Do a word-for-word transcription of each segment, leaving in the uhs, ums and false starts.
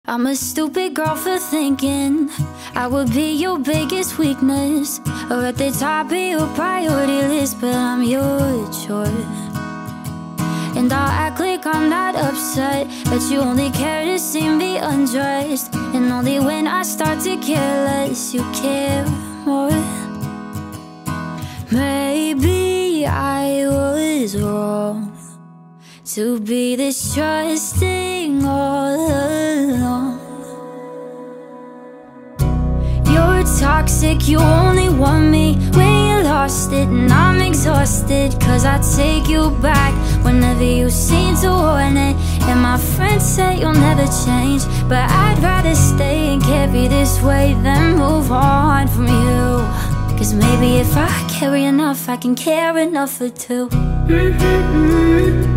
I'm a stupid girl for thinking I would be your biggest weakness, or at the top of your priority list. But I'm your choice, and I'll act like I'm not upset that you only care to see me undressed. And only when I start to care less, you care more. Maybe I was wrong to be this trusting all along. You're toxic, you only want me when you lost it. And I'm exhausted, cause I take you back whenever you seem to want it. And my friends say you'll never change, but I'd rather stay and carry this way than move on from you. Cause maybe if I carry enough, I can care enough for two. Mm-hmm.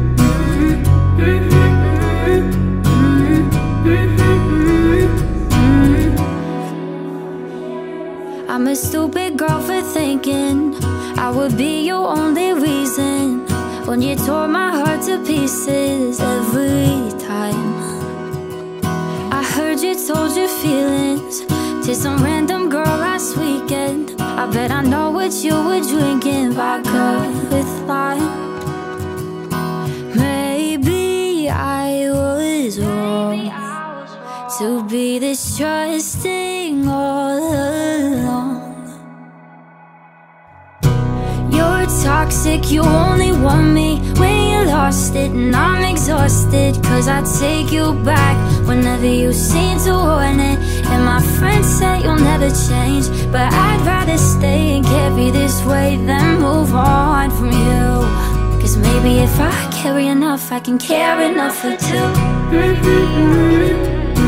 I'm a stupid girl for thinking I would be your only reason when you tore my heart to pieces every time. I heard you told your feelings to some random girl last weekend. I bet I know what you were drinking, vodka with lime. Maybe I was wrong to be this trusting all along. You're toxic, you only want me when you lost it. And I'm exhausted, cause I take you back whenever you seem to want it. And my friends say you'll never change, but I'd rather stay and carry this way than move on from you. Cause maybe if I carry enough, I can care enough for two. Mm-hmm.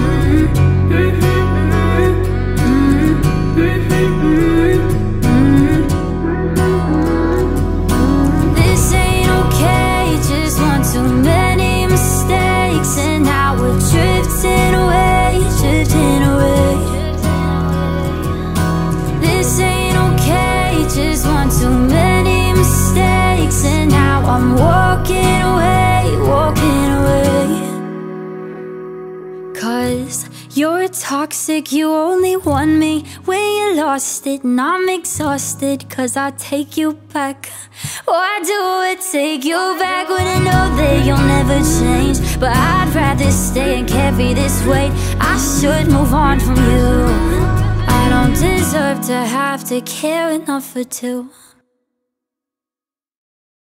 This ain't okay, just one too many mistakes, and now we're drifting away, drifting away. This ain't okay, just one too many mistakes, and now I'm walking away, walking away. Cause you're toxic, you only want me when you lost it. And I'm exhausted, cause I take you back. Why do it take you back when I know that you'll never change? But I'd rather stay and carry this weight. I should move on from you. I don't deserve to have to care enough for two.